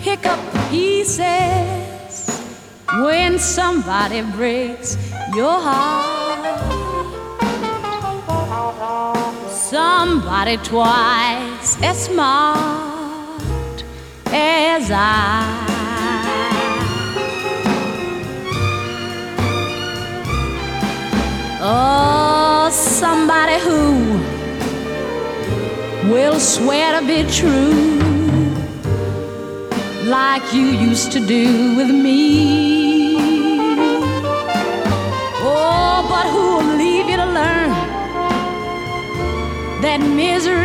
pick up the pieces when somebody breaks your heart. Somebody twice as smart as I. Oh, somebody who will swear to be true like you used to do with me. Oh, but who'll leave you to learn that misery